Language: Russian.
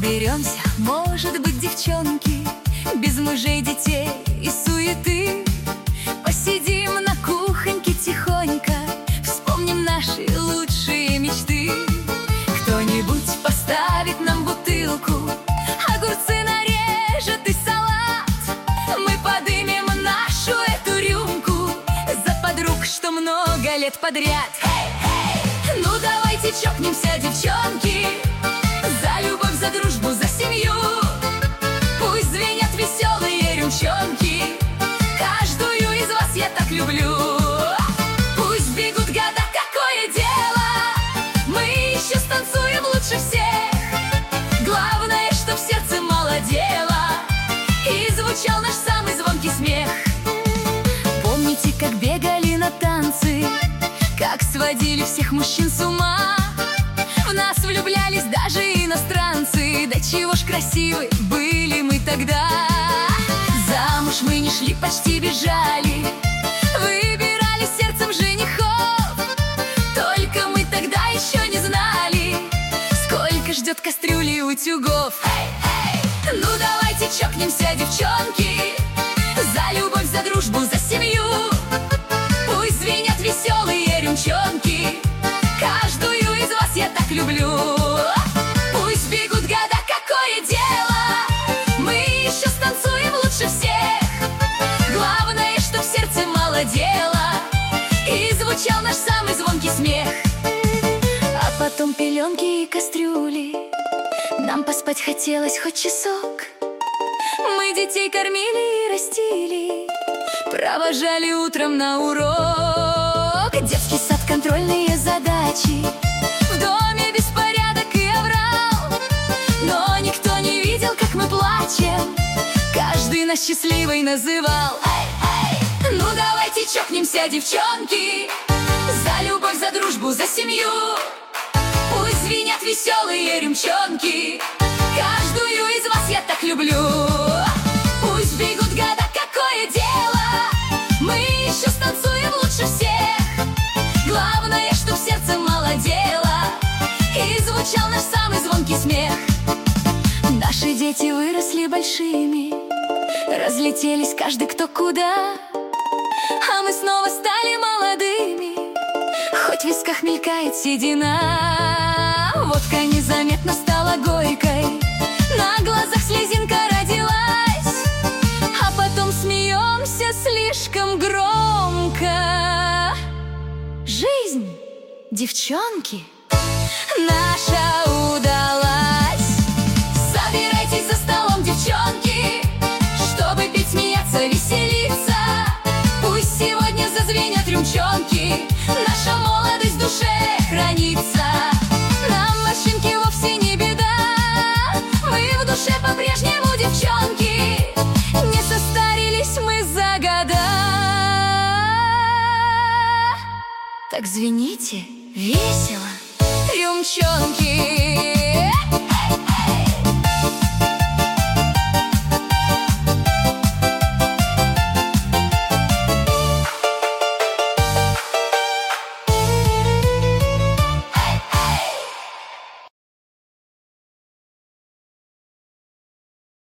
Соберемся, может быть, девчонки, без мужей, детей и суеты. Посидим на кухоньке тихонько, вспомним наши лучшие мечты. Кто-нибудь поставит нам бутылку, огурцы нарежет и салат. Мы подымем нашу эту рюмку за подруг, что много лет подряд. Ну давайте чокнемся, девчонки, за любовь, за дружбу, за семью. Пусть звенят веселые рюмчонки, каждую из вас я так люблю. Пусть бегут года, какое дело, мы еще станцуем лучше всех. Главное, что в сердце молодело и звучал наш самый звонкий смех. Помните, как бегали на танцы, как сводили всех мужчин с ума? В нас влюблялись даже иностранцы, да чего ж красивы были мы тогда. Замуж мы не шли, почти бежали, выбирали сердцем женихов. Только мы тогда еще не знали, сколько ждет кастрюли и утюгов. Ну давайте чокнемся, девчонки, за любовь, за дружбу, за семью. Пусть звенят веселые рюмчонки, каждую из вас я так люблю. Пусть бегут года, какое дело, мы еще станцуем лучше всех. Главное, что в сердце молодело и звучал наш самый звонкий смех. А потом пеленки и кастрюли, нам поспать хотелось хоть часок. Мы детей кормили и растили, провожали утром на урок. Детский сад, контрольные задачи, в доме беспорядок и аврал. Но никто не видел, как мы плачем, каждый нас счастливой называл. Ну давайте чокнемся, девчонки, за любовь, за дружбу, за семью. Пусть звенят веселые рюмчонки, каждую из вас я так люблю. Пусть бегут года, какое дело, мы еще станцуем лучше всех. Главное, что в сердце молодело и звучал наш самый звонкий смех. Наши дети выросли большими, разлетелись каждый кто куда, а мы снова стали молодыми, хоть в висках мелькает седина. Водка незаметно стала горькой, на глазах слезинка родилась, а потом смеемся слишком громко. Жизнь, девчонки, наша удалась. Собирайтесь за столом, девчонки, чтобы пить, смеяться, веселиться. Пусть сегодня зазвенят рюмчонки, наша молодость в душе хранится. Нам морщинки вовсе не беда, мы в душе по-прежнему девчонки, не состарились мы за года. Так звените весело, рюмчонки.